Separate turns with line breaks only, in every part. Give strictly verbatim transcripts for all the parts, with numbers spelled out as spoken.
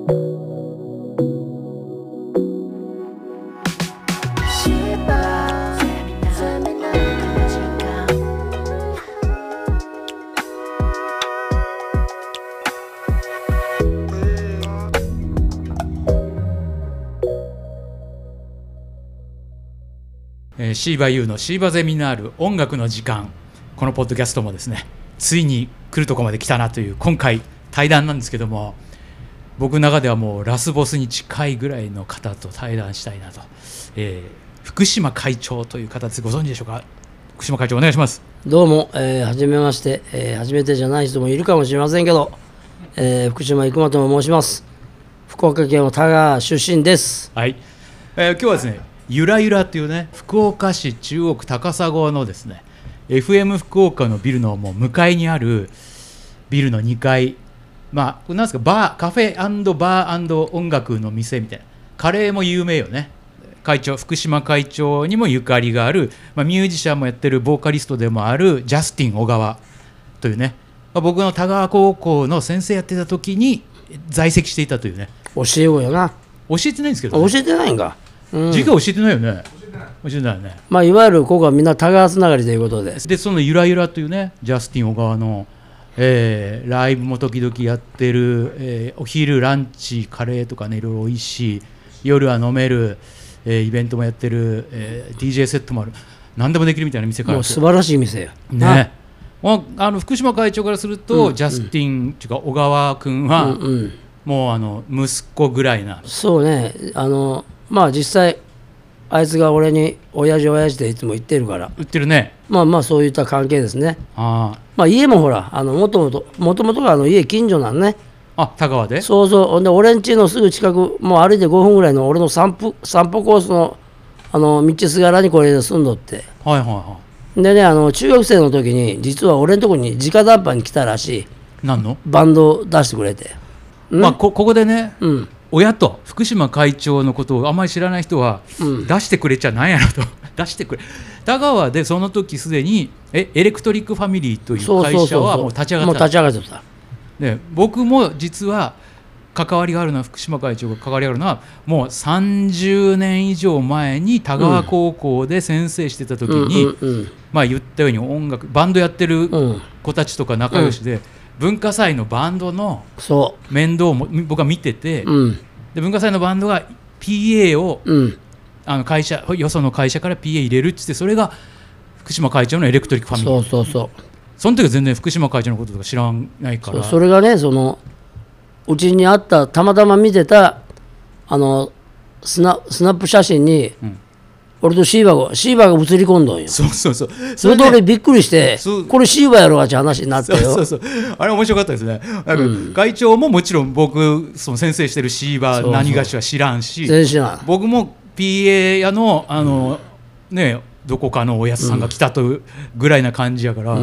シーバ U のシーバゼミナール音楽の時間、このポッドキャストもですね、ついに来るところまで来たなという今回対談なんですけども、僕の中ではもうラスボスに近いぐらいの方と対談したいなと、えー、福島会長という方です。ご存知でしょうか。福島会長お願いします。
どうも、えー、はじめまして、えー、初めてじゃない人もいるかもしれませんけど、えー、福島生間と申します。福岡県の田川出身です。
はい、えー、今日はですね、ゆらゆらというね、福岡市中央区高砂のですね エフエム 福岡のビルのもう向かいにあるビルのにかい、まあなんですか、バーカフェ&バー&音楽の店みたいな、カレーも有名よね。会長、福島会長にもゆかりがある、まあ、ミュージシャンもやってるボーカリストでもあるジャスティン小川というね、まあ、僕の田川高校の先生やってた時に在籍していたというね。
教えようよな。
教えてないんですけど、ね、
教えてないんか。うん、
授業教えてないよね。教えてないよね。
まあいわゆるここはみんな田川つながりということで、
でそのゆらゆらというね、ジャスティン小川の、えー、ライブも時々やってる、えー、お昼ランチカレーとかね、いろいろおいしい、夜は飲める、えー、イベントもやってる、えー、ディージェー セットもある、何でもできるみたいな店から、
もう素晴らしい店や
ね。あの福島会長からすると、うん、ジャスティンっていうか小川君は、うんうん、もうあの息子ぐらいな。
そうね、あのまあ実際あいつが俺に親父親父っていつも言ってるから、
言ってるね。
まあまあそういった関係ですね。
あ、
まあ家もほら、あのもともともともとがあの家近所なんね。
あ、田川で。
そうそう。で俺ん家のすぐ近く、もう歩いてごふんぐらいの俺の散歩散歩コースのあの道すがらにこれで住んどって。
はいはいはい。
でね、あの中学生の時に実は俺のとこに直談判に来たらしい。
何の
バンドを出してくれて。
まあ、こ, ここでね、
うん、
親と福島会長のことをあんまり知らない人は、うん、出してくれちゃなんやろと出してくれ。田川でその時すでにえエレクトリックファミリーという会社はもう立ち上がった。
もう立ち上がってた。
で僕も実は関わりがあるのは、福島会長が関わりがあるのはもうさんじゅうねん以上前に田川高校で先生してた時に、うんうんうん、まあ言ったように音楽バンドやってる子たちとか仲良しで、うん、文化祭のバンドの面倒も僕は見てて、うん、で文化祭のバンドが ピーエー を、うん、あの会社よその会社から ピーエー 入れるっつって、それが福島会長のエレクトリックファミリー。
そうそうそう。
その時は全然福島会長のこととか知らないから。
そ, それがね、そのうちにあったたまたま見てたあのス ナ, スナップ写真に、うん、俺とシーバーがシーバーが映り込んどんよ。
そうそうそう。
それで俺びっくりして、これシーバーやろがって話になってよ。
そうそうそう。あれ面白かったですね。なんか、うん、会長ももちろん僕その先生してるシーバー何がしは知らんし、
全然知らん。
僕も ピーエー 屋のあの、うん、ね、どこかのおやつさんが来たというぐらいな感じやから、うん、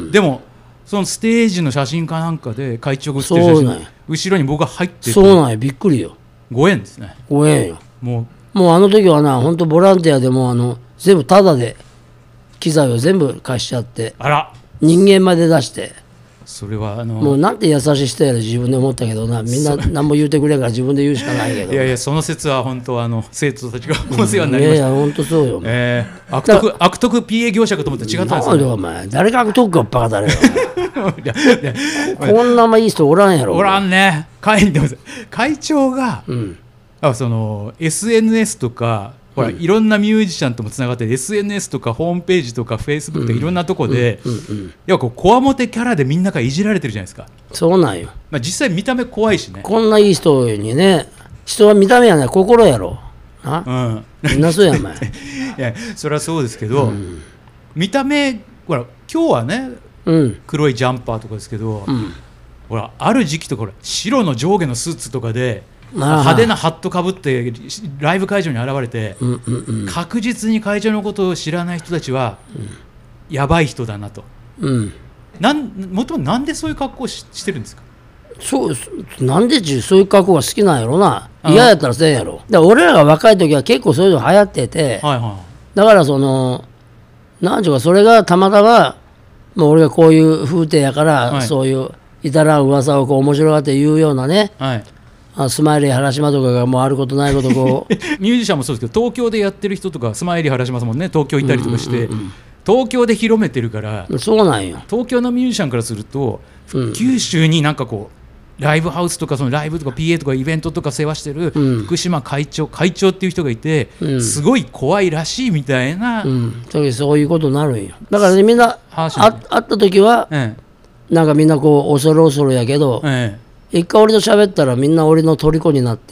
でもそのステージの写真かなんかで会長が写ってる写真、後ろに僕が入ってて、
そうなんや、びっくりよ。
ご縁ですね。
ご縁よ。
もう
もうあの時はな、本当ボランティアでもあの全部タダで機材を全部貸しちゃって、
あら、
人間まで出して、
それはあの
もうなんて優しい人やら自分で思ったけどな、みんな何も言うてくれんから自分で言うしかないけど。
いやいや、その説は本当あの生徒たちがお世話になりました。
いやいや本当そうよ。
えー、悪徳悪徳 ピーエー 業者かと思って違ったんですよ、ね。
なんでお前誰が悪徳かバカだれよ。こんなまいい人おらんやろ。
おらんね。会会長が、うん、あその エスエヌエス とかほら、うん、いろんなミュージシャンともつながって エスエヌエス とかホームページとかフェイスブックとかいろんなとこで、うんうんうん、いやこうこわもてキャラでみんながいじられてるじゃないですか。
そうなんよ。
まあ、実際見た目怖いしね。
こんないい人にね、人は見た目やない心やろ。あ、うん、みんなそうやお前。い
やそれはそうですけど、うん、見た目ほら今日はね、うん、黒いジャンパーとかですけど、うん、ほらある時期とかほら白の上下のスーツとかで派手なハットかぶってライブ会場に現れて、うんうんうん、確実に会長のことを知らない人たちは、うん、やばい人だなと、うん、なんもともとなんでそういう格好を し, してるんですか。
そうなんでそういう格好が好きなんやろな。嫌やったらせんやろ。だから俺らが若い時は結構そういうの流行ってて、はいはい、だからそのなんていうかそれがたまたまもう俺がこういう風景やから、はい、そういういたらん噂をこう面白がって言うようなね、はい、 あスマイリー原島とかがもうあることないことこう
ミュージシャンもそうですけど東京でやってる人とかスマイリー原島さんもね東京行ったりとかして、うんうんうんうん、東京で広めてるから
そうなんよ
東京のミュージシャンからすると、うん、九州になんかこうライブハウスとかそのライブとか ピーエー とかイベントとか世話してる福島会長、うん、会長っていう人がいて、うん、すごい怖いらしいみたいな、
うん、そういうことになるんよ。だから、ね、みんなあ会った時は、ええ、なんかみんなこう恐る恐るやけど、ええ、一回俺と喋ったらみんな俺の虜になって、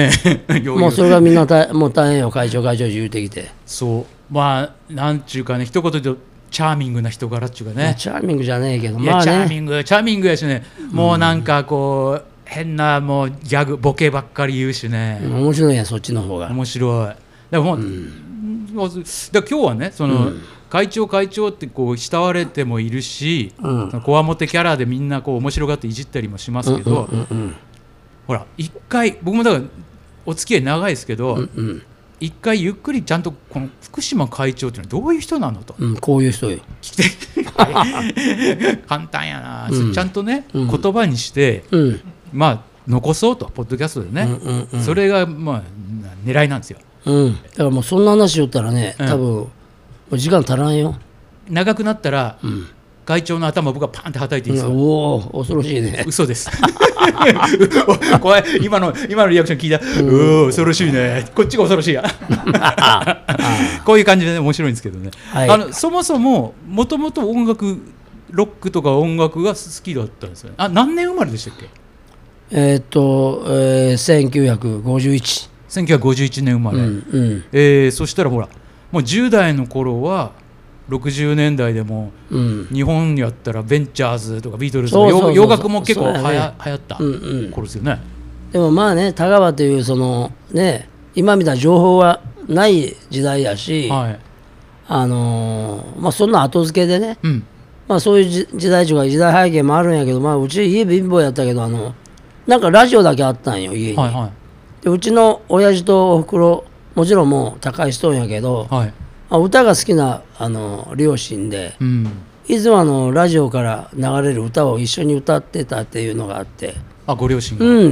ええ、もうそれがみんな大もう大変よ会長会長言うてきて
そうまあなんちゅうかね一言で言うとチャーミングな人柄っちゅうかね
チャーミングじゃねえけど
いや、まあね、チャーミングチャーミングやしねもうなんかこう、うん、変なもうギャグボケばっかり言うしね、
うん、面白いやそっちの方が
面白いでも、うん、だ今日はねその、うん、会長会長ってこう慕われてもいるしこわもてキャラでみんなこう面白がっていじったりもしますけど、うんうんうんうん、ほら一回僕もだからお付き合い長いですけど、うんうん一回ゆっくりちゃんとこの福島会長っていうのはどういう人なのと、
うん、こういう人よ
簡単やな、うん、ちゃんとね、うん、言葉にして、うん、まあ残そうとポッドキャストでね、うんうんうん、それがまあ狙いなんですよ、
うん、だからもうそんな話しよったらね多分、もう時間足らんよ
長くなったら、うん、会長の頭を僕がパンって叩いていいですか、
うん、おお恐ろしいね
嘘です怖い今の今のリアクション聞いた、うん、お恐ろしいねこっちが恐ろしいやこういう感じで、ね、面白いんですけどね、はい、あのそもそももともと音楽ロックとか音楽が好きだったんですよね。あ何年生まれでしたっけ。
えー、っと、えー、せんきゅうひゃくごじゅういち
せんきゅうひゃくごじゅういちねん生まれ、うんうんえー、そしたらほらもうじゅう代の頃はろくじゅうねんだいでも、うん、日本やったらベンチャーズとかビートルズとか洋楽も結構はや、ね、流行った頃ですよね、
うんうん、でもまあね田川というそのね今みたいな情報はない時代やし、はいあのーまあ、そんな後付けでね、うんまあ、そういう時代とか時代背景もあるんやけど、まあ、うち家貧乏やったけどあのなんかラジオだけあったんよ家に、はいはい、でうちの親父とおふくろもちろんもう高い人やけど、はい歌が好きなあの両親で、うん、いつもあのラジオから流れる歌を一緒に歌ってたっていうのがあって
あご両親が、
うんうんうん、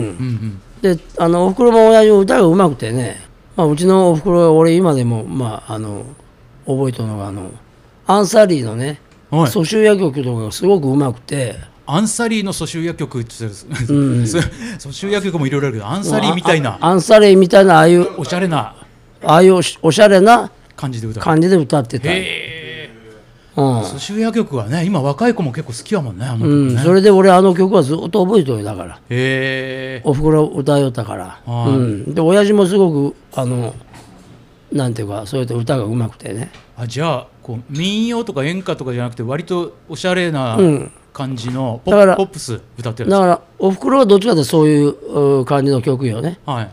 であのおふくろも親父も歌がうまくてね、まあ、うちのおふくろは俺今でも、まあ、あの覚えてるのがあのアンサリーのね蘇州夜曲とかがすごくうまくて
アンサリーの蘇州夜曲って言ってた、うん、蘇州夜曲もいろいろあるけどアンサリーみたいな
アンサリーみたいなああいう
おしゃれな
ああいうおしゃれな
感じで 歌,
感じで歌ってた。
へー、うん、蘇州夜曲はね今若い子も結構好きやもんね、あの曲ね、
うん、それで俺あの曲はずっと覚えてるだから
へ
おふくろ歌いよったから、うん、で親父もすごくあのなんていうかそうやって歌がうまくてね
あじゃあこう民謡とか演歌とかじゃなくて割とおしゃれな感じのポ ッ,、うん、ポップス歌ってるんですか。
だからおふくろはどっちかというとそういう感じの曲よね、はい、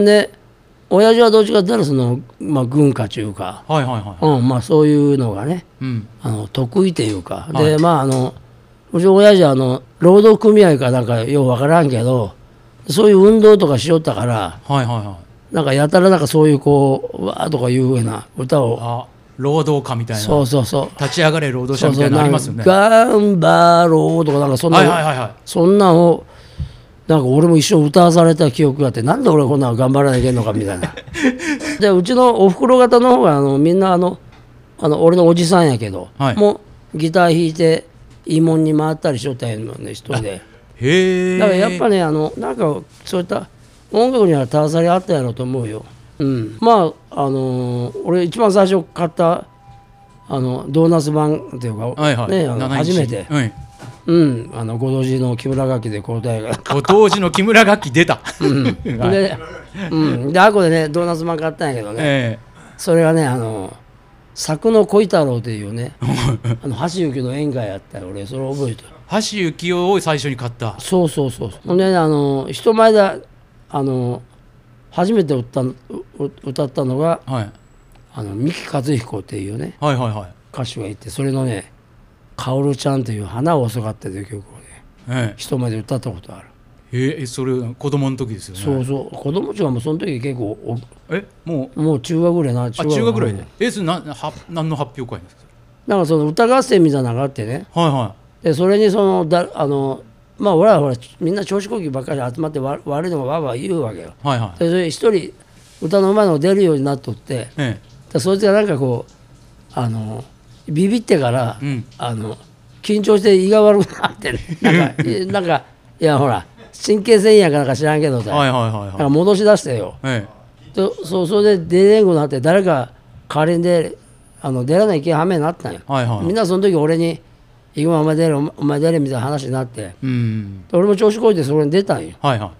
で親父はどっちかというとその、まあ、軍歌というか、はいはいはいうんまあ、そういうのがね、うん、あの得意というか、はい、でまああのうち親父はあの労働組合かなんかようわからんけどそういう運動とかしよったから、はいはいはい、なんかやたらなんかそういうこうわーとかいうふうな歌を
あ労働歌みたいな
そうそうそう
立ち上がれ労働者みたいなのありますよね。
そうそう頑張ろうとかなんかそんな、はいはいはいはい、そんなのをなんか俺も一緒に歌わされた記憶があってなんで俺こんなの頑張らなきゃいけんのかみたいなでうちのおふくろ方の方があのみんなあのあの俺のおじさんやけど、はい、もうギター弾いて慰問に回ったりしとったんね一人でへだからやっぱねあのなんかそういった音楽には携わりあったやろうと思うよ、うん、まああのー、俺一番最初買ったあのドーナツ版っていうか、はいはいね、あの初めて、はいうん、あのご当時の木村楽器で交代が
ご当時の木村楽器出た、うん、
で、うん、であこでねドーナツマン買ったんやけどね、えー、それがねあの佐久野小太郎っていうねあの橋幸夫の演歌やったよ俺それ覚えてる
橋幸夫を最初に買った
そうそうそうほんで、ね、あの人前であの初めて歌歌ったのが、はい、あの三木和彦っていうね、はいはいはい、歌手がいてそれのね薫ちゃんという花を遅かったという曲をね、ええ、人前で歌ったことある。
えー、それ子供の時ですよね。
そうそう子供ちはもうその時結構お
えもう
もう中学ぐらいな
中学, あ中学ぐらいで、ね、えそれなは何の発表会ですか。
なんかその歌合戦みたいなのがあってね、はいはい、でそれにそのだあのまあ俺はほらみんな調子こきばっかり集まってわ悪いのがわーわー言うわけよ、
はいはい、
でそれ一人歌のうまいのが出るようになっとって、ええ、でそいつがなんかこうあのビビってから、うん、あの緊張して胃が悪くなって、ね、なんかなんかいやほら神経繊維やからか知らんけどさ、はいはいはいはい、なんか戻し出してよ、ええ、でそそれで出れんくなって誰か代わりに出あの出らないけんはめになったんよ、はいはいはい、みんなその時俺に「行くまお前出れお前出れ」みたいな話になって、うん、で俺も調子こいてそれに出たんよ、はいはい、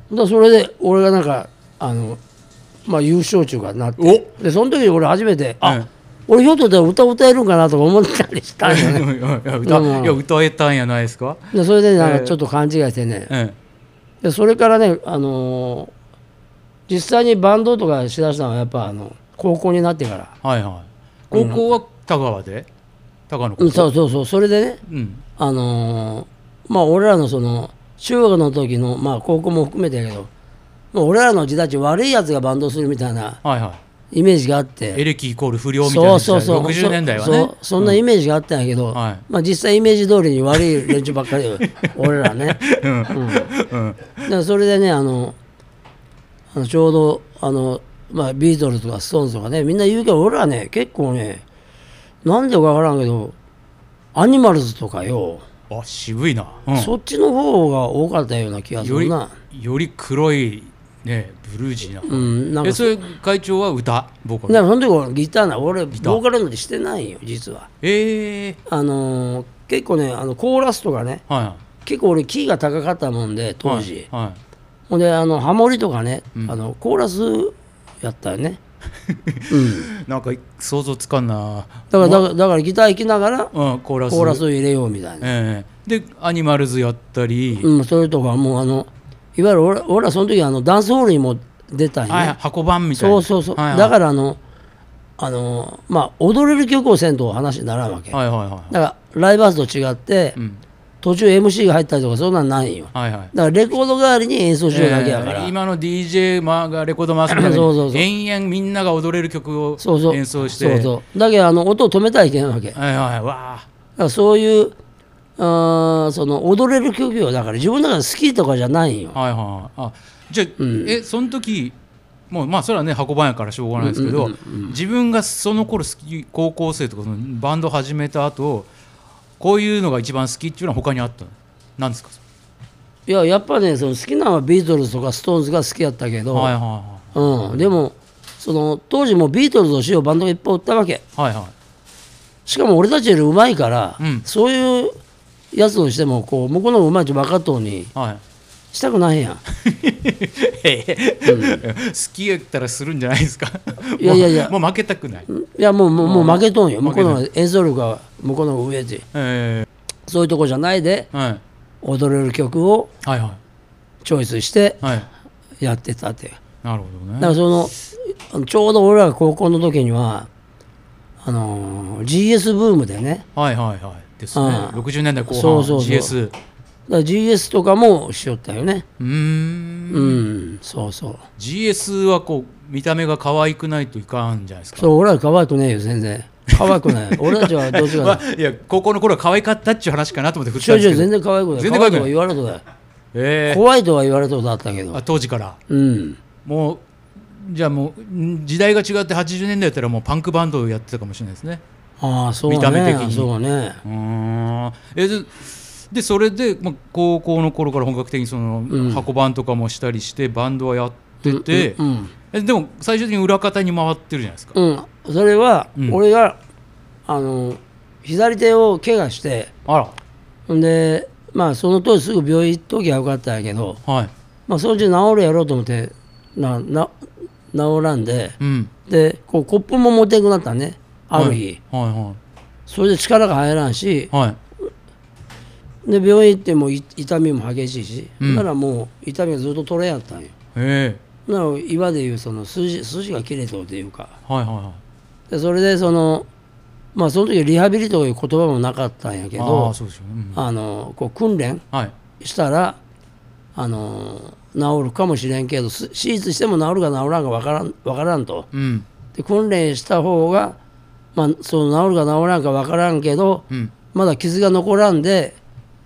でそれで俺がなんかあの、まあ、優勝中がなってでその時に俺初めて「あ、うん、俺ひょっとしたら歌歌えるんかな」とか思ったりしたんよね
いや 歌, いや歌えたんやないですか。
でそれでなんかちょっと勘違いしてね、ええ、でそれからね、あのー、実際にバンドとかしだしたのはやっぱあの高校になってから、はいはい、
高校は田川で、うん、田川の高校、
うん、そうそうそう、それでね、うん、あのー、まあ俺らのその中学の時の、まあ高校も含めてやけど、まあ、俺らの時代悪いやつがバンドするみたいなイメージがあって、はいはい、
エレキイコール不良みたいな時代、ろくじゅうねんだいはね、そ,
そ, そんなイメージがあったんやけど、うん、はい、まあ、実際イメージ通りに悪い連中ばっかりよ俺らね、うんうん、だからそれでね、あのあのちょうどあの、まあ、ビートルズとかストーンズとかねみんな言うけど、俺らね結構ねなんでか分からんけどアニマルズとかよ、
あ渋いな、
うん、そっちの方が多かったような気がするな。
より、より黒いね、ブルージーな、うん、なんかえそれ会長は歌ボーカル、
だからその時ギターな俺ボーカルなんてしてないよ実は。
えー、
あのー、結構ねあのコーラスとかね、はいはい、結構俺キーが高かったもんで当時、はいはい、ほんであのハモリとかね、うん、あのコーラスやったよね
うん、なんか想像つかんな。
だからだからだからギター弾きながら、
うん、コーラス、
コーラスを入れようみたいな、
えー、でアニマルズやったり、
うん、それとかもうあのいわゆる 俺, 俺はその時あのダンスホールにも出たんよね、
箱版みたいな。
そうそうそう、はいはい、だからあのあのまあ踊れる曲をせんと話にならんわけ、はいはいはいはい、だからライブハウスと違って、うん、途中 エムシー が入ったりとかそんなんないんよ、はいはい、だからレコード代わりに演奏しようだけやから、えー、
今の ディージェー がレコード回すみたいなそうそうそう延々みんなが踊れる曲を演奏して、
そうそうだけどあの音を止めたらいけないわけ、
はいはい、わ
だからそういうあその踊れる曲よ、だから自分の中で好きとかじゃないよ、
はいはい、あじゃあ、うん、えその時もうまあそれはね箱番やからしょうがないですけど、うんうんうんうん、自分がその頃好き高校生とかそのバンド始めた後こういうのが一番好きっていうのは他にあったのなんですか。
いややっぱねその好きなのはビートルズとかストーンズが好きやったけど、はいはいはいうん、でもその当時もビートルズをしようバンドがいっぱいおったわけ、はいはい、しかも俺たちよりうまいから、うん、そういうやつをしてもこう向こうのうまいって分かっとうに、はいしたくないやんうん、好
きやったらするんじゃないですか
いやいやいや
もう負けたくない。
いやもうもう、もう負けとんよ。向こうの演奏力が向こうの上で、えー、そういうとこじゃないで、はい、踊れる曲をチョイスしてやってたって、
はいはい、なるほどね。
だからそのちょうど俺らが高校の時にはあのー、ジーエス ブームでね
はいはいはいですね、ろくじゅうねんだいこう半そうそうそう ジーエス
だから ジーエス とかもしよったよね。うーんうんそうそう
ジーエス はこう見た目が可愛くないといかんじゃないですか。
そう俺は可愛くねえよ全然可愛くない俺たちはどっちか、まあ、
いや高校の頃は可愛かったっていう話かなと思って振ったんですけど
全然可愛くない全然可愛くない可愛いとは言われとだよ、えー、怖いとは言われたことあったけど
あ当時からうんもうじゃあもう時代が違ってはちじゅうねんだいだったらもうパンクバンドをやってたかもしれないですね。
ああそうね見た目的にそうねうん
えででそれで、まあ、高校の頃から本格的にその、うん、箱バンとかもしたりしてバンドはやってて、うんうんうん、でも最終的に裏方に回ってるじゃないですか、
うん、それは、うん、俺があの左手を怪我してあらでまあその当時すぐ病院行っときゃよかったんやけど、はいまあ、そのうち治るやろうと思ってなな治らんで、うん、でこうコップも持っていくなったねある日、はいはいはい、それで力が入らんし、はいで病院行っても痛みも激しいし、うん、だからもう痛みがずっと取れやったんよ。へえ。だから今でいうその筋筋が切れとうというか、はいはいはい、でそれでそのまあその時リハビリという言葉もなかったんやけど、あ、そうですよね、うん、あのこう訓練したら、はい、あの治るかもしれんけど手術しても治るか治らんか分からん分からんと、うん、で訓練した方が、まあ、その治るか治らんか分からんけど、うん、まだ傷が残らんで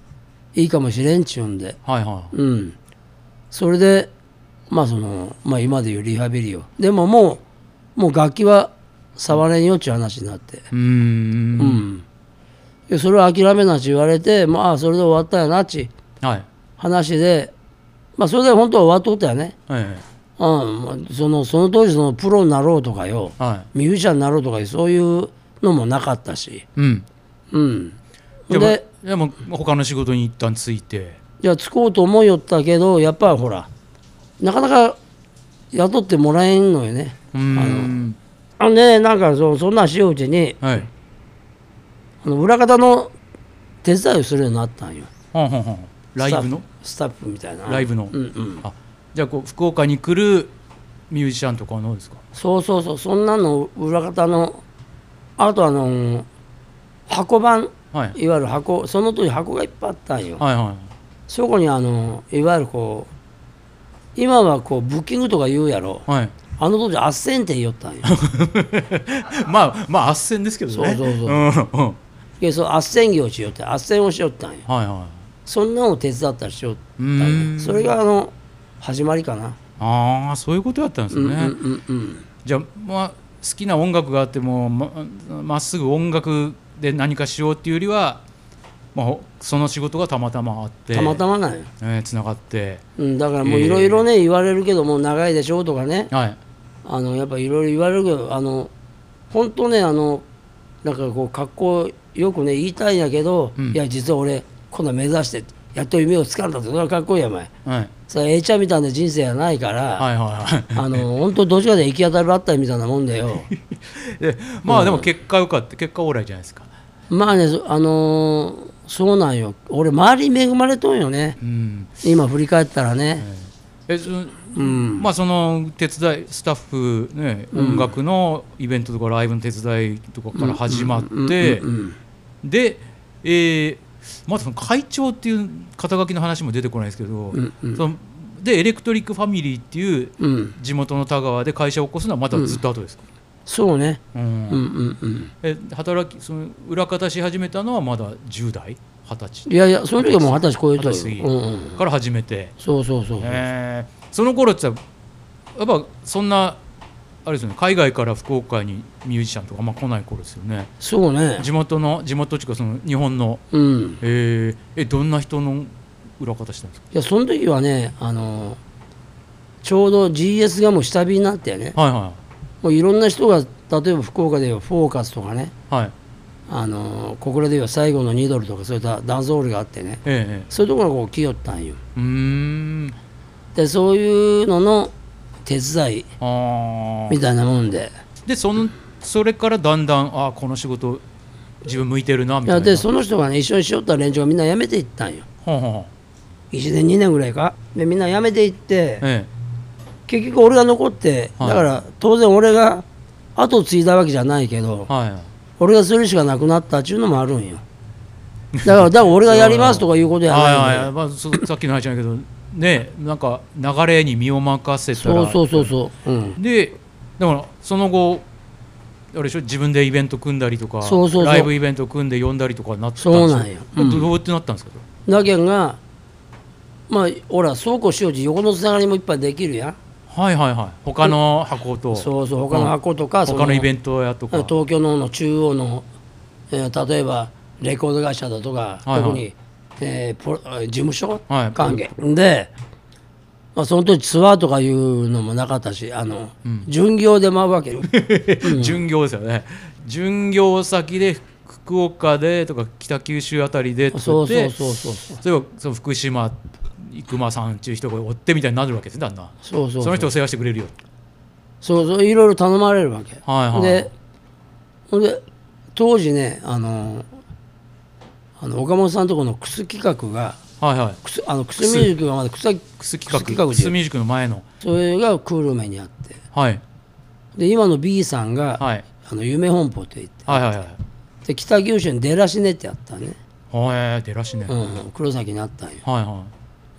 いいかもしれんちゅうんで、
はいはい、
うん、それでまあその、まあ、今でいうリハビリをでももうもう楽器は触れんよっちゅう話になって、
うーん、
うん、それを諦めなち言われて、まあそれで終わったやなっち話で、まあそれで本当は終わっとったよね、
はい、
うん、そのその当時そのプロになろうとかよ、はい、ミュージシャンになろうとかそういうのもなかったし、うんうん、
ででも他の仕事に一旦ついて
じゃあつこうと思いよったけどやっぱりほらなかなか雇ってもらえんのよね。
うーん
あのねなんか そ, そんなんしよううちに、はい、あの裏方の手伝いをするようになったんよ。
はんはんはんライブの
スタッフみたいな
ライブの、うんうん、あじゃあこう福岡に来るミュージシャンとかのですか。
そうそうそうそんなの裏方のあとあの箱番、はい、いわゆる箱その当時箱がいっぱいあったんよ、はいはい、そこにあのいわゆるこう今はこうブッキングとか言うやろ、はい、あの当時斡旋って言いよったんよ
まあまあ斡旋ですけどね。
そうそうそう、うん、でその斡旋業しよって斡旋をしよったんよ、はいはい、そんなのを手伝ったりしよったんよ。それがあの始まりかな。
ああそういうことだったんですね、うんうんうんうん、じゃあ、まあ、好きな音楽があっても ま, まっすぐ音楽で何かしようっていうよりは、まあ、その仕事がたまたまあって
たまたまなんよ、
えー、つながって、
うん、だからもういろいろね、えー、言われるけどもう長いでしょうとかね、はい、あのやっぱいろいろ言われるけどあの本当ねあのなんかこう格好よくね言いたいんやけど、うん、いや実は俺こんな目指してやっと夢をつかんだってそれはかっこいいやお前、はい、それ A ちゃんみたいな人生はないから、はいはいはい、あの本当どっちかで行き当たりばったりみたいなもんだよ
でまあ、うん、でも結果よかった結果オーライじゃないですか。
まあねあのー、そうなんよ俺周りに恵まれとんよね、うん、今振り返ったらね、
えー、えうん、まあその手伝いスタッフね、うん、音楽のイベントとかライブの手伝いとかから始まってで、えーまずその会長っていう肩書きの話も出てこないですけど、うんうん、そのでエレクトリックファミリーっていう地元の田川で会社を起こすのはまたずっと後ですか。うん、
そうね、
うんうんうんうん、え働きその裏方し始めたのはまだじゅう代はたち
いやいやその時はもうはたち超えたよ、
うんうん、から始めて
そうそうそうそう、
えー、その頃ってやっぱそんなあれですよね、海外から福岡にミュージシャンとかまあ来ない頃ですよね。
そうね
地元の地元っていうかその日本の、うん、えー、えどんな人の裏方したんですか。
いやその時はねあのちょうど ジーエス がもう下火になってね、はいはい、もういろんな人が例えば福岡ではフォーカスとかね、はい、あの小倉では最後のにドルとかそういったダンスホールがあってね、ええ、そういうところがこう来よったんよ。うーんでそういうのの手伝いみたいなもんで
で そ, のそれからだんだんあこの仕事自分向いてるなみたいな。
でその人がね一緒にしよった連中がみんな辞めていったんよ。はあはあ、いちねんにねんぐらいかでみんな辞めていって、ええ、結局俺が残って、はい、だから当然俺が後継いだわけじゃないけど、はい、俺がするしかなくなったっていうのもあるんよ。だからだから俺がやりますとかいうことやないんで
はいはい、まあ、さっきの話じゃないけどね、なんか流れに身を任せたら
そうそうそうそう、うん、
でだからその後あれでしょ自分でイベント組んだりとかそうそうそうライブイベント組んで呼んだりとかなったんですよ。
そうなんよ、
うん、どうやってなったんですか。
だけがまあほらそうこうしようち横のつながりもいっぱいできるやん。
はいはいはい他の箱と
そうそう他の箱とか、
うん、他のイベントやとか
東京の中央の、えー、例えばレコード会社だとか、はいはい、特にえー、ポ事務所、はい、関係で、まあ、その時ツアーとかいうのもなかったしあの、うん、巡業で回るわけよ、
うん、巡業ですよね。巡業先で福岡でとか北九州あたりでってそうそうそうそうそう例えばその福島生間さんっていう人が追ってみたいになるわけですね。だんだんそうそうそうその人を世話してくれるよ
そうそういろいろ頼まれるわけ、はいはい、で, で当時ねあのあの岡本さんとこのクス企画が、はいはい、クスあのクスミュージックがまだクス
企画クスミュージックの前の
それがクールメにあって、はい、で今の B さんが、はい、あの夢本舗って言って、はいはいはい、で北九州に出らしねってやったね。
はい、出らしね、
うん、黒崎にあったんよ、はいはい、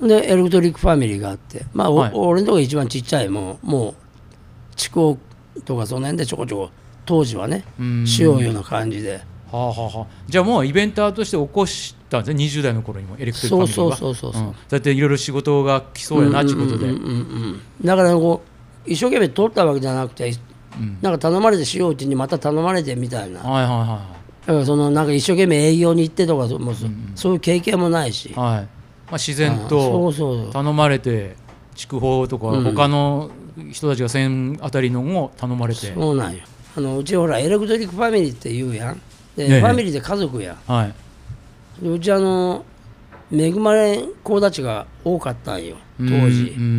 でエレクトリックファミリーがあってまあ、はい、俺のとこが一番ちっちゃいもうもう筑後とかその辺でちょこちょこ当時はねしようような感じで。
はあはあはあ、じゃあもうイベンターとして起こしたんですね、にじゅう代の頃にもエレクトリックファミリーは。
そうそうそうそうそう、うん、
だっていろいろ仕事が来そうやなっていうことで、
だからこう一生懸命取ったわけじゃなくて、うん、なんか頼まれてしよううちにまた頼まれてみたいな、はいはいはい、だからそのなんか一生懸命営業に行ってとか そ, もう そ,、うん、そういう経験もないし、はい、ま
あ、自然と頼まれて筑豊とか他の人たちがせんあたりのを頼まれて、
うん、そうなんよ。あのうちほらエレクトリックファミリーって言うやんで、ね、ファミリーで家族や、はい、でうちあの恵まれん子たちが多かったんよ当時、うんうん、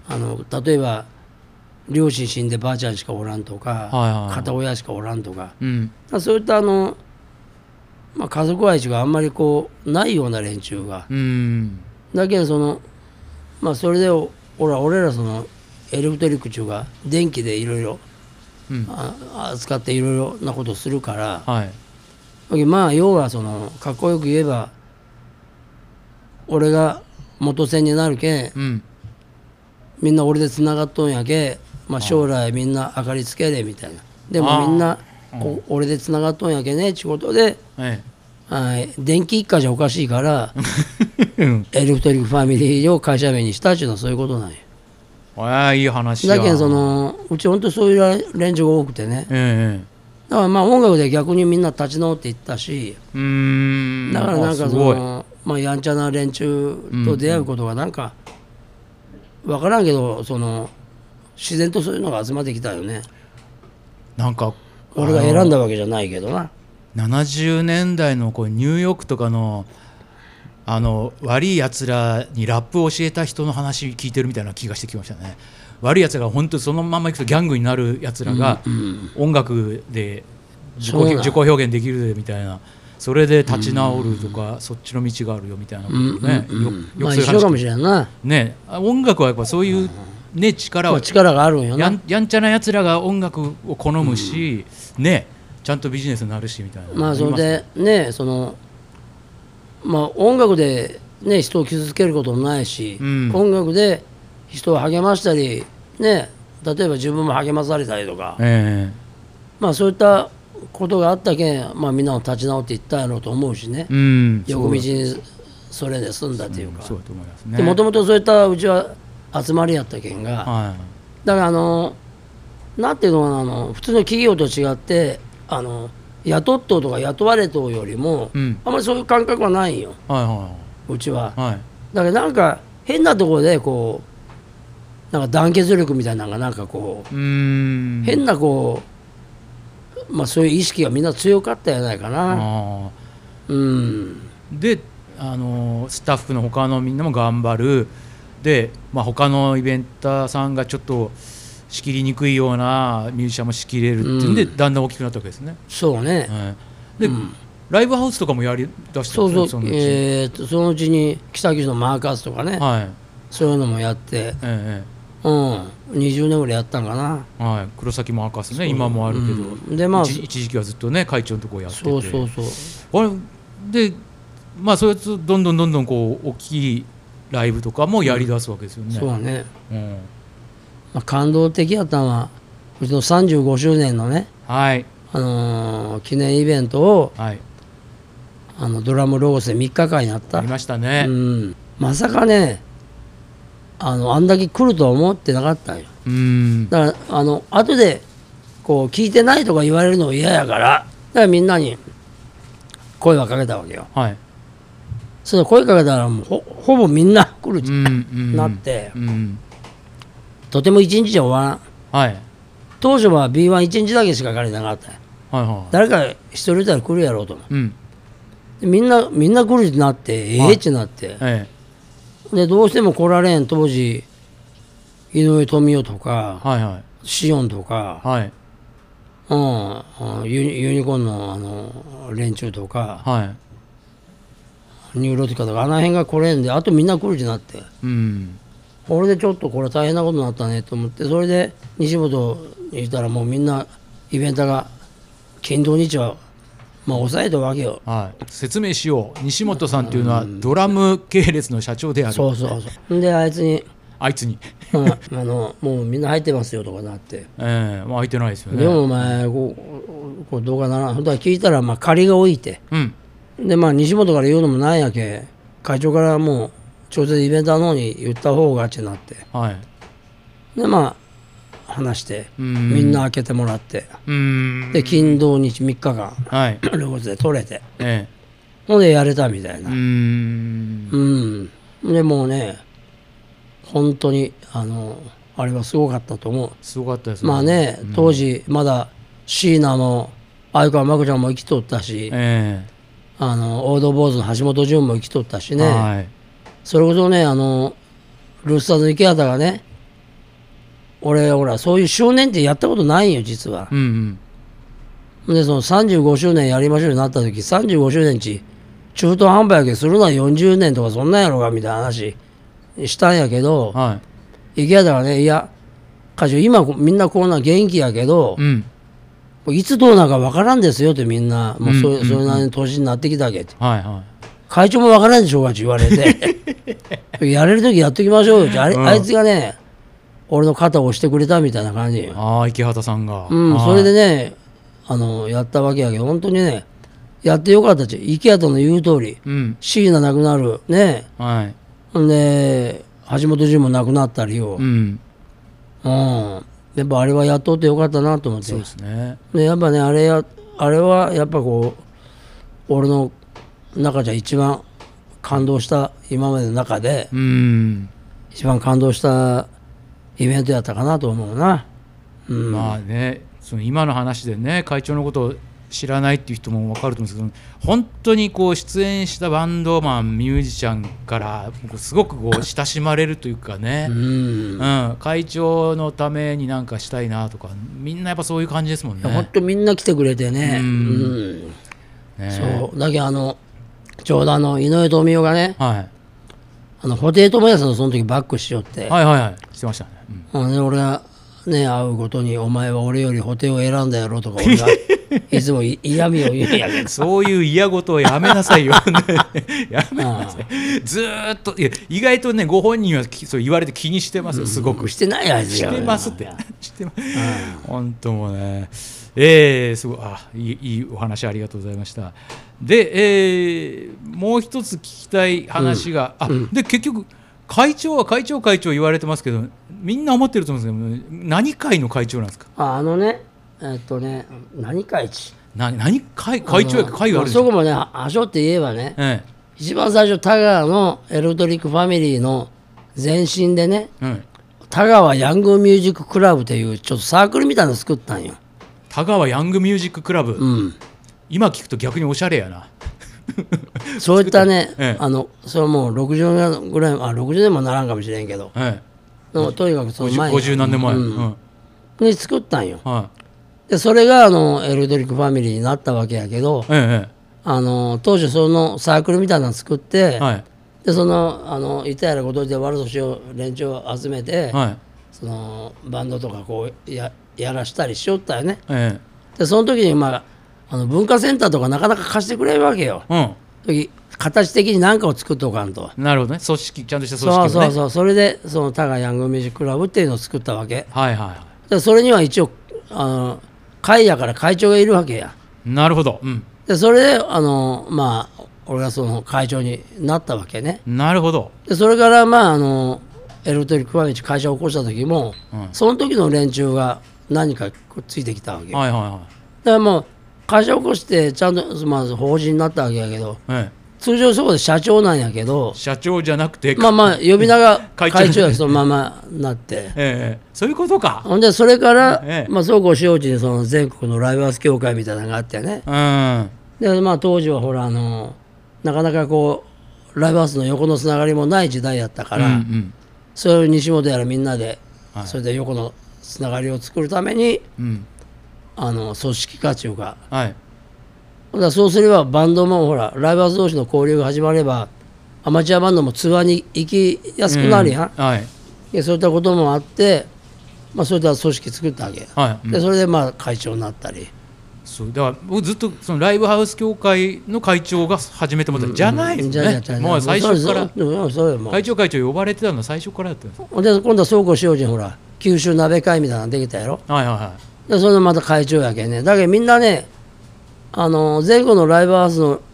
あの例えば両親死んでばあちゃんしかおらんとか、はいはいはい、片親しかおらんとか、うん、そういったあの、まあ、家族愛があんまりこうないような連中が、うん、だけどその、まあ、それで俺ら俺らそのエレクトリック中が電気でいろいろ扱っていろいろなことをするから、はい、まあ要はそのかっこよく言えば俺が元栓になるけ、うん、みんな俺でつながっとんやけ、まあ、将来みんな明かりつけれみたいな、でもみんなこ俺でつながっとんやけねってことで、ええ、はい、電気一家じゃおかしいからエレクトリックファミリーを会社名にしたっていうのはそういうことなんや。
ああいい話や。
だけどそのうち本当そういう連中が多くてね、ええ、だからまあ音楽で逆にみんな立ち直っていったし、うーんだからなんかそのまあやんちゃな連中と出会うことがなんか分からんけど、その自然とそういうのが集まってきたよね。
なんか
俺が選んだわけじゃないけどな。
ななじゅうねんだいのこうニューヨークとかのあの悪いやつらにラップを教えた人の話聞いてるみたいな気がしてきましたね。悪いやつが本当にそのままいくとギャングになるやつらが音楽で自己、うんうん、自己表現できるみたいな、それで立ち直るとか、うんうん、そっちの道があるよみたいなことね、うんうん、よ, よく
まあ一緒かもしれんな、
ね、音楽はやっぱそういう、ね、力は
力があるんよな。
や, んやんちゃなやつらが音楽を好むし、うん、ね、ちゃんとビジネスになるしみたいな。
まあそれでね、そのまあ音楽でね人を傷つけることもないし、うん、音楽で人を励ましたりね、例えば自分も励まされたりとか、えー、まあそういったことがあったけん、まあみんなも立ち直っていったんやろうと思うしね、うん、横道にそれで済んだというか、もともとそういったうちは集まりやったけんが、はい、だからあのなんていうのかな、あの普通の企業と違ってあの雇っとうとか雇われとうよりも、うん、あんまりそういう感覚はないんよ、はいはいはい、うちは、はい、だからなんか変なところでこうなんか団結力みたいなのがなんかこう、うーん変なこう、まあ、そういう意識がみんな強かったんじゃないかな。あ、
うん、であのスタッフの他のみんなも頑張るで、まあ、他のイベンターさんがちょっと仕切りにくいようなミュージシャンも仕切れるっていうんで、うん、だんだん大きくなったわけですね。
そうね、
はい、で、うん、ライブハウスとかもやりだしたんですね。
そうそう、そのうち、えー、そのうちに北九州のマーカスとかね、はい、そういうのもやって、えーうん、にじゅうねんぐらいやったんかな、
はい、黒崎マーカスね今もあるけど、うんでまあ、一, 一時期はずっとね会長のところやってて、
そうそうそう
あれでまあそれとどんどんどんどんこう大きいライブとかもやりだすわけですよね、
うん、そうね、うんまあ、感動的やったのはうちのさんじゅうごしゅうねんのね、はいあのー、記念イベントを、はい、あのドラムロゴスでみっかかんやった。
ありましたね、
うん、まさかね あ, のあんだけ来るとは思ってなかったんよ。うんだからあの後でこう聞いてないとか言われるの嫌やから、だからみんなに声はかけたわけよ、はい、その声かけたらもう ほ, ほぼみんな来るって、うんうん、なって、うん、とても一日じゃ終わらん、はい、当初は ビーワンいち 日だけしか借りなかった、はいはい、誰か一人いたら来るやろうと思う、うん、でみんなみんな来るってなってええー、ってなって、はい、でどうしても来られん当時井上富代とか、はいはい、シオンとか、はいうん、ユ, ユニコーン の, あの連中とか、はい、ニューロティカとかあの辺が来れんであとみんな来るってなって、うん、これでちょっとこれ大変なことになったねと思って、それで西本にいたらもうみんなイベントが金土日はまあ抑えたわけよ、
はい、説明しよう。西本さんっていうのはドラム系列の社長である、
そうそうそうであいつに
あいつに
あのもうみんな入ってますよとかなって、
ええまあ入ってないですよね。
でもお前こうこうどうかな本当は聞いたらまあ借りが多いて、うん、 でまあ西本から言うのもなんやけ、会長からもう直接イベントの方に言った方がってなって、
はい、
でまあ話してみんな開けてもらって、
うん
で金土日みっかかん、
はい、
ロゴスで取れて、
ええ、
ほんでやれたみたいな。
うん
うんでもうね本当にあのあれはすごかったと思う。
すごかったですね。
まあね、当時まだ椎名も相川真子ちゃんも生きとったし、
ええ、
あのオード坊主の橋本淳も生きとったしね、
はい、
それこそねあのルースターズ池畑がね、俺ほらそういう少年ってやったことないんよ実は、
うん
うん、でそのさんじゅうごしゅうねんやりましょうになった時、さんじゅうごしゅうねんち中途半端やけするのはよんじゅうねんとかそんなんやろがみたいな話したんやけど、
はい、
池畑がね、いや会長今みんなこんな元気やけど、
うん、
いつどうなるか分からんですよって、みんなもう そ,、
うんうんうん、
それなりに年になってきたけって、
はいはい、
会長も分からんでしょうかって言われてやれる時やっときましょうよって、あれ、うん、あいつがね俺の肩を押してくれたみたいな感じ。
ああ池畑さんが、
うん、それでねあのやったわけやけど、本当にねやってよかったっち。池畑の言う通り、うん、椎名なくなるね、はい、で橋本淳もなくなったりよ、うんうん、やっぱあれはやっとってよかったなと思って。
そうですね。
でやっぱねあれやあれはやっぱこう俺の中じゃ一番感動した今までの中で、うん、一番感動したイベントやったかなと思うな、
うん、まあねその今の話でね会長のことを知らないっていう人も分かると思うんですけど、本当にこう出演したバンドマンミュージシャンからすごくこう親しまれるというかね、うん、うん、会長のためになんかしたいなとかみんなやっぱそういう感じですもんね。
本当みんな来てくれてね、うんうんね、そうだけどあのちょうどあの井上富雄がね、はい、あの布袋寅泰のその時バックしよって、
はいはいはいしてましたね、
うん、で俺がね会うごとにお前は俺より布袋を選んだやろとか俺がいつも嫌味を言うんやけど
そういう嫌事をやめなさいよやめなさい。ずーっといや意外とねご本人はそう言われて気にしてますよ、すごく、
うん、してないやつ
してますってしてます本当もねえー、すごいあいい、いいお話ありがとうございました。で、えー、もう一つ聞きたい話が、うん、あ、うん、で結局会長は会長会長言われてますけどみんな思ってると思うんですけど何会の会長なんですか。
あ、あのねえっとね何会地
な何会会長や会があるでしょ。
そこもねはしょって言えばね、ええ、一番最初田川のエレクトリックファミリーの前身でね、うん、田川ヤングミュージッククラブというちょっとサークルみたいなの作ったんよ。
田川ヤングミュージッククラブ、うん、今聞くと逆におしゃれやな
そういったね、ええ、あのそれもうろくじゅうねんぐらい、あろくじゅうねんもならんかもしれんけど、ええ、とにかくその前
ごじゅう何年前、うん
うん、に作ったんよ、はい、でそれがあのエレクトリックファミリーになったわけやけど、ええ、あの当初そのサークルみたいなの作って、はい、でそのあのいたやらごとで悪年を連中を集めて、はい、そのバンドとかこう や, やらしたりしよったよね、ええ、でその時に、まあ、あの文化センターとかなかなか貸してくれるわけよ、うん、時形的に何かを作っておかんと。
なるほどね、組織ちゃんとした組織をね。
そうそうそう、それでその田川ヤングミュージッククラブっていうのを作ったわけ。
はいはい。
でそれには一応あの会やから会長がいるわけや。
なるほど、うん、で
それであのまあ俺がその会長になったわけね。
なるほど。
でそれからまああのエレクトリックファミリー会社を起こした時も、うん、その時の連中が何かついてきたわけ。はいはいはい。だからもう会社を起こしてちゃんとまず法人になったわけやけど、はい、通常そこで社長なんやけど、
社長じゃなくて
まあまあ呼び名が会長やそのままなって、え
え、そういうことか。
ほんでそれから、ええ、まあそうこうしよううちにその全国のライブハウス協会みたいなのがあってね、うん、でまあ当時はほらあのなかなかこうライブハウスの横のつながりもない時代やったから、うんうん、それを西本やらみんなで、はい、それで横のつながりを作るために、うん、あの組織化というか、はい、だそうすればバンドもほらライブハウス同士の交流が始まればアマチュアバンドもツアーに行きやすくなるやん、うんはい、でそういったこともあって、まあ、そういった組織作ったわけ、はいうん、でそれでまあ会長になったり。
そうだから僕ずっとそのライブハウス協会の会長が始めてもらった、うん、じゃないですね。もう最初から会長会長呼ばれてたのは最初からだったんです。
で今度はそうこうしようじゃんほら九州鍋会みたいなのできたやろ、はいはいはい、でそれでまた会長やけんね。だけどみんなねあの前後のライブハウスの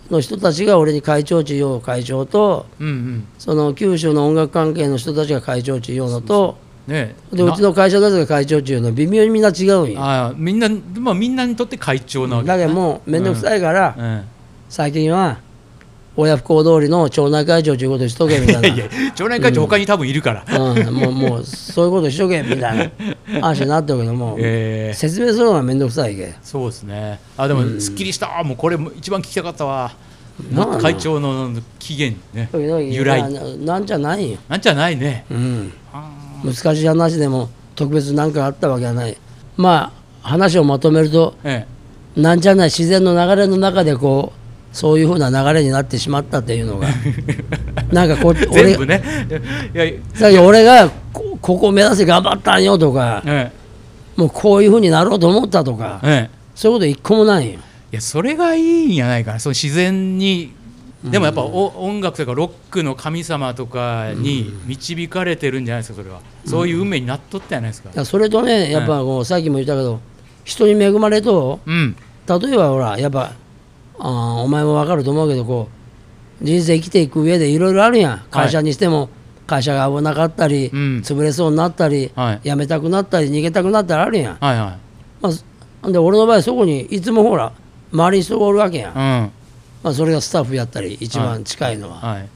の人たちが俺に会長地よう会長と、うんうん、その九州の音楽関係の人たちが会長地ようのと、そうそうね、でうちの会社だけが会長地ようの微妙にみんな違うんよ。
あみんな、まあ、みんなにとって会長なわけ
だけどもう面倒くさいから、うんうん、最近は親不孝通りの町内会長ということしとけみたいな。いや
いや町内会長他に多分いるから、
うんうん、もうもうそういうことしとけみたいな話になってるけども、えー、説明するのが面倒くさいけ。
そうですね。あでも、うん、すっきりした。もうこれ一番聞きたかったわ。会長の起源ね、由来 な,
なんじゃないよ。
なんじゃないね、
うん、難しい話でも特別何かあったわけはない。まあ話をまとめると、ええ、なんじゃない自然の流れの中でこうそういうふうな流れになってしまったっていうのがなんかこう
全部ね
いやさっき俺が こ, ここを目指して頑張ったんよとか、ええ、もうこういうふうになろうと思ったとか、ええ、そういうこと一個もないよ。
いやそれがいいんじゃないかな。その自然にでもやっぱお音楽とかロックの神様とかに導かれてるんじゃないですか。それはそういう運命になっとったじゃないですか。
うん、それとねやっぱこう、うん、さっきも言ったけど人に恵まれと、うん、例えばほらやっぱあお前も分かると思うけどこう人生生きていく上でいろいろあるやん。会社にしても、はい、会社が危なかったり、うん、潰れそうになったり、はい、辞めたくなったり逃げたくなったりあるやん、はいはい。まあ、で俺の場合そこにいつもほら周りに人がおるわけやん、うん。まあ、それがスタッフやったり一番近いのは、はいはい、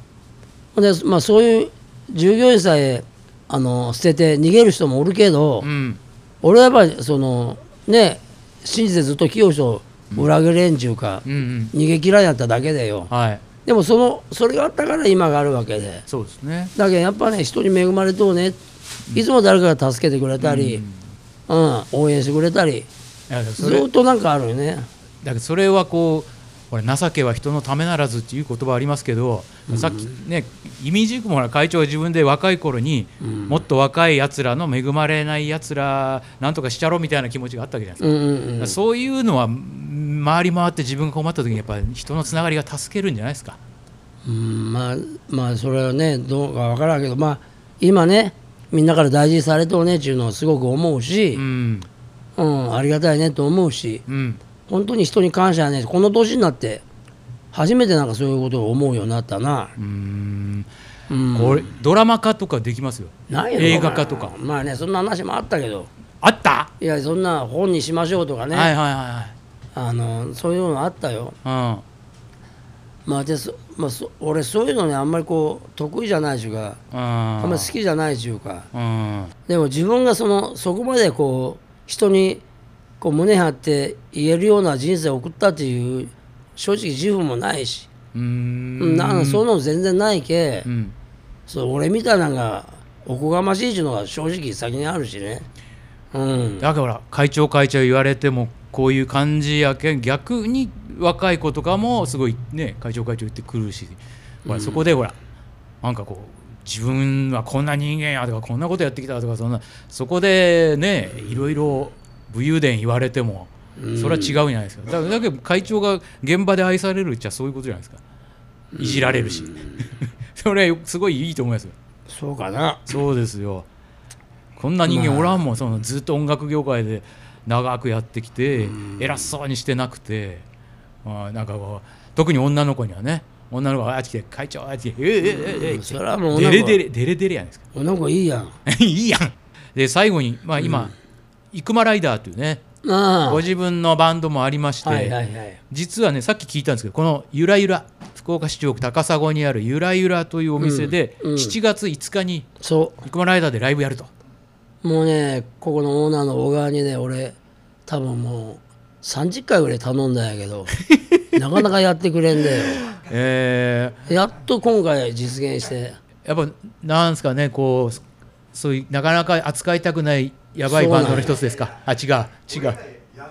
でまあ、そういう従業員さえあの捨てて逃げる人もおるけど、うん、俺はやっぱりそのね信じてずっと清人を裏切れんちゅうか、うんうん、逃げ嫌いやっただけでよ、はい、でもそのそれがあったから今があるわけで。
そうですね。
だけどやっぱね人に恵まれとうね、いつも誰かが助けてくれたり、うんうん、応援してくれたりずっとなんかあるよね。
だけどそれはこうこれ情けは人のためならずっていう言葉ありますけど、うん、さっきね意味軸も会長が自分で若い頃に、うん、もっと若いやつらの恵まれないやつらなんとかしちゃろみたいな気持ちがあったわけじゃないですか、うんうんうん、そういうのは回り回って自分が困った時にやっぱり人のつながりが助けるんじゃないですか。
うん、まあまあそれはねどうか分からんけど、まあ今ねみんなから大事にされとうねっていうのはすごく思うし、うんうん、ありがたいねと思うし、うん、本当に人に感謝やね。この年になって初めてなんかそういうことを思うようになったな。うーん、
うん、これドラマ化とかできますよ。
ないよ
映画化とか。
まあねそんな話もあったけど。
あった？
いやそんな本にしましょうとかね。はいはいはいはい。あのそういうのあったよ。うん。まあでそまあそ俺そういうのねあんまりこう得意じゃないしゅうか、あんまり好きじゃないしゅうか。うん。でも自分がそのそこまでこう人にこう胸張って言えるような人生を送ったっていう正直自負もないし、うーんなんかそういうの全然ないけ、うん、そう俺みたいなのがおこがましいっていうのが正直先にあるしね、うん、
だから会長会長言われてもこういう感じやけん逆に若い子とかもすごいね会長会長言ってくるし、ほらそこでほらなんかこう自分はこんな人間やとかこんなことやってきたとかそんなそこでねいろいろ武勇伝言われてもそれは違うじゃないですか。だからだけど会長が現場で愛されるっちゃそういうことじゃないですか。いじられるしそれはすごいいいと思いますよ。
そうかな。
そうですよ。こんな人間おらんもん、そのずっと音楽業界で長くやってきて偉そうにしてなくて、まあ、なんかこう特に女の子にはね女の子があっち来て会長あっち来てえええええそれはもうデレデレデレデレやんですか。
女の子いいやん
いいやん。で最後に、まあ、今、うん、生間ライダーというねご自分のバンドもありまして、はいはいはい、実はねさっき聞いたんですけどこのゆらゆら福岡市中央区高砂にあるゆらゆらというお店で、うんうん、しちがついつかに生間ライダーでライブやると。
もうねここのオーナーの小川にね俺多分もうさんじゅっかいぐらい頼んだんやけどなかなかやってくれんだよ、えー、やっと今回実現して。
やっぱなんですかねこうそういうなかなか扱いたくないやばいバンドの一つですか。あ違う違う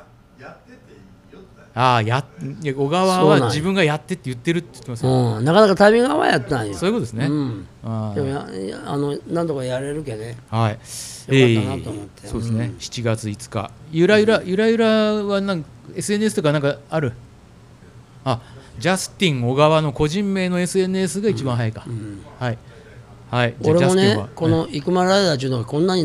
ああや小川は自分がやってって言ってるって言ってますよ、
うん、なかなかタイミング合わやったんよ。
そういうことですね、うん、
あでもやあの何とかやれるけね、
はい、よかったなと思って、えー、そうですね、うん、しちがついつかゆらゆらゆらゆらはなんか エスエヌエス とかなんかある。あジャスティン小川の個人名の エスエヌエス が一番早いか、うんうん、はいはい。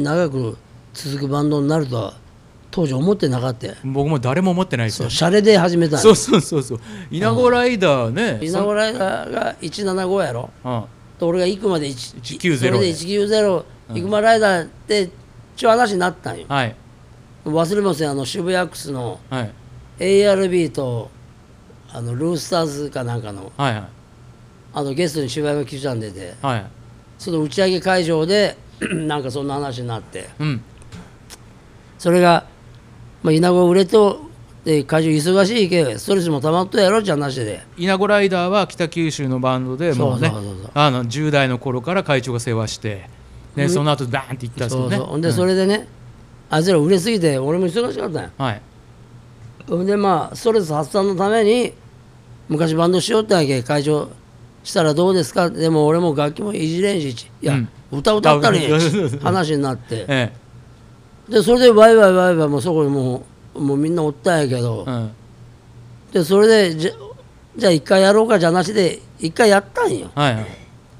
俺もねこの生間ライダーっていうのがこんなに長く続くバンドになるとは当時思ってなかった。
僕も誰も思ってないですよ。
そうシャレで始めたん
そうそうそうそう。稲子ライダーね、
稲子ライダーがいちななごやろ、うん、と俺が行くまでいちきゅうゼロでいちきゅうゼロ生駒ライダーってちょ話になったんよ、はい、忘れません。あの渋谷アックスの エーアールビー とあのルースターズかなんかの、はいはい、あのゲストに渋谷が来ちゃんでて、はい、その打ち上げ会場でなんかそんな話になって、うん、それが、まあ、稲子売れとで会場忙しいけストレスもたまっとやろって話で、
稲子ライダーは北九州のバンドでもうね、あのじゅう代の頃から会長が世話して、ね、その後バーンって行ったんですよね。
そうそうで、うん、それでねあいつら売れすぎて俺も忙しかったんよ、はい、でまあストレス発散のために昔バンドしようってわけ、会場したらどうですか。でも俺も楽器もいじれんし、いや、うん、歌歌ったり話になって、ええ、でそれでワイワイワイワイもうそこにもうもうみんなおったんやけど、うん、でそれでじゃじゃあ一回やろうかじゃなしで一回やったんよ、はいはい、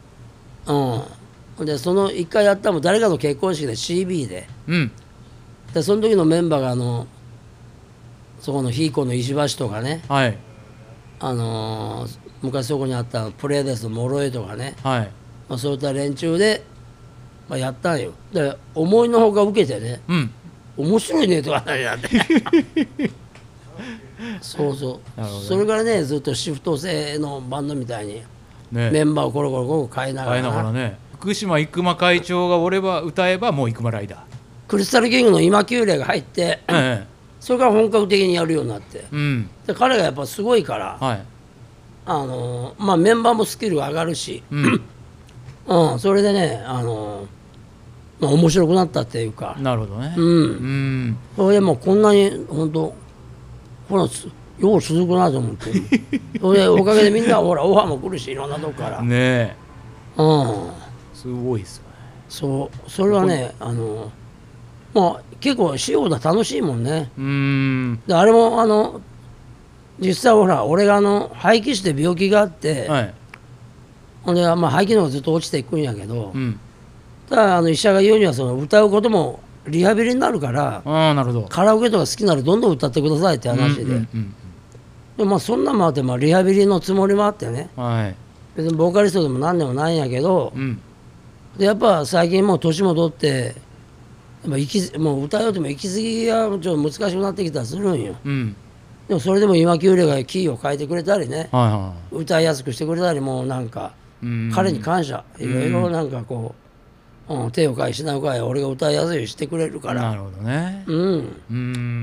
うん、でその一回やったのも誰かの結婚式で シービー で、うん、でその時のメンバーがあのそこのヒーコの石橋とかね、はい、あのー、昔そこにあったプレーデスの諸江とかね、はい、まあ、そういった連中で、まあ、やったんよ。で思いのほか受けてね、うん、面白いねとか何なんでそうそう、ね、それからねずっとシフト制のバンドみたいに、ね、メンバーをコロコロコロ変えながら変えながらね、
福島生駒会長が俺は歌えばもう生駒ライダー、
クリスタルキングの今宮礼が入って、ええ、それから本格的にやるようになって、うん、で彼がやっぱすごいから、はい、あのまあ、メンバーもスキルが上がるし、うんうん、それでね、あのまあ、面白くなったっていうか。
なるほどね、
うんうん、それでもうこんなに本当ほらよう続くなと思ってそれでおかげでみんなほらオファーも来るしいろんなとこから
ねえ、うん、すごいですよね。
そうそれはね、あのまあ、結構しようだ楽しいもんね。うーんであれもあの実際ほら俺があの肺気腫で病気があって、はい、ほんで、まあ、肺機能がずっと落ちていくんやけど、うん、ただあの医者が言うにはその歌うこともリハビリになるから、
あ、なるほど、
カラオケとか好きならどんどん歌ってくださいって話で、うんうんうん、でまあ、そんなもあって、まあ、リハビリのつもりもあってね、はい、別にボーカリストでも何でもないんやけど、うん、でやっぱ最近もう年も取ってまあ、息もう歌うとも息継ぎがちょっと難しくなってきたりするんよ、うん、でもそれでも今宮礼がキーを変えてくれたりね、はいはい、歌いやすくしてくれたり、もうなんか彼に感謝、いろいろなんかこう、うん、手を変え品を変え俺が歌いやすいようにしてくれるから、
なるほどね、
うん、うん、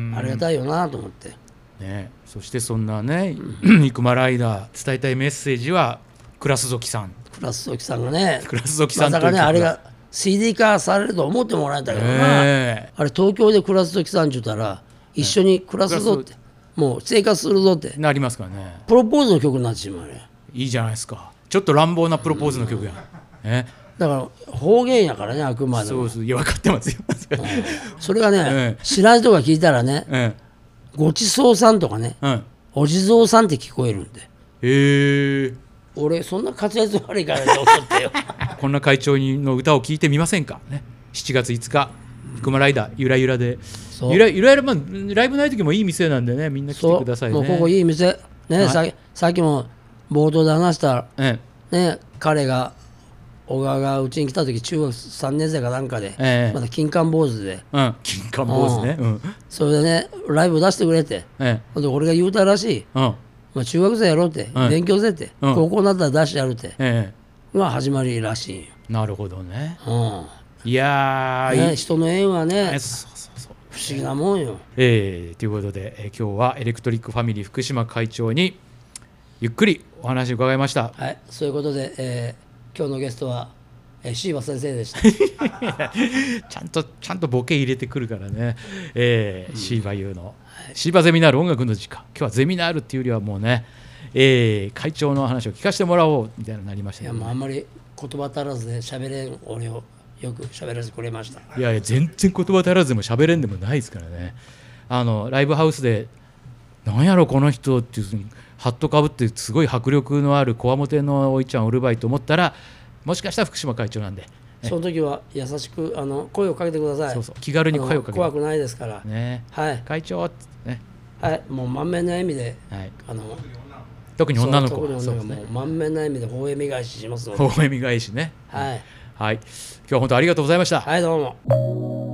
ありがたいよなと思って、
ね、そしてそんなね、うん、生駒ライダー伝えたいメッセージはクラスゾキさん
クラスゾキさんがね、
クラスゾキさん
まさかねあれがシーディー 化されると思ってもらえたけどな、えー、あれ東京で暮らす時さんちゅうたら一緒に暮らすぞって、もう生活するぞって
なりますからね、
プロポーズの曲になってしまうね。
いいじゃないですか、ちょっと乱暴なプロポーズの曲や、え
だから方言やからね、あくまでも。
そうそう、いや分かってますよ
それがね、えー、知らない人が聞いたらね、えー、ごちそうさんとかね、うん、お地蔵さんって聞こえるんで、
へえ、
俺そんな滑舌悪いからね怒ってよ
こんな会長の歌を聴いてみませんか、ね、しちがついつか生駒ライダーゆらゆらで、ゆらゆらゆら、まあ、ライブない時もいい店なんでね、みんな来てくださいね。
もうここいい店、ね、はい、さ, さっきも冒頭で話した、ええね、彼が小川がうちに来た時中学さんねん生かなんかで、ええ、まだ金冠坊主で、
うん、金冠坊主ね、うん、
それでねライブ出してくれて、ええ、で俺が言うたらしい、うん、まあ、中学生やろうって、うん、勉強せって、うん、高校になったら出してやるって、ええ、が始まりらしい。
なるほどね、うん、いやー、
ね、人の縁はね、えそうそうそう、不思議なもんよ。
えー、ということで、えー、今日はエレクトリックファミリー福島会長にゆっくりお話を伺いました。
はい、そういうことで、えー、今日のゲストは、えー、椎葉先生でした
ちゃんとちゃんとボケ入れてくるからね、えー、椎葉優の椎葉ゼミナール音楽の時間、今日はゼミナールっていうよりはもうね、えー、会長の話を聞かせてもらおうみたいになりました、ね、
いやもうあんまり言葉足らずで喋れん俺をよく喋らせてくれました。
いやいや全然言葉足らずでも喋れんでもないですからね。あのライブハウスでなんやろこの人っていうふうにハットかぶってすごい迫力のあるこわもてのおいちゃんおるばいと思ったら、もしかしたら福島会長なんで、
その時は優しくあの声をかけてください。
そうそう気軽に声をかけて
怖くないですから
ね。
はい、
会長っつってね、
はい、もう満面の笑みで、はい、あの
特に女の子
はそう特に女の子もう満面の笑みで微笑み返ししますので。
微笑み返しね。
はい、
はい、今日は本当ありがとうございました。
はい、どうも。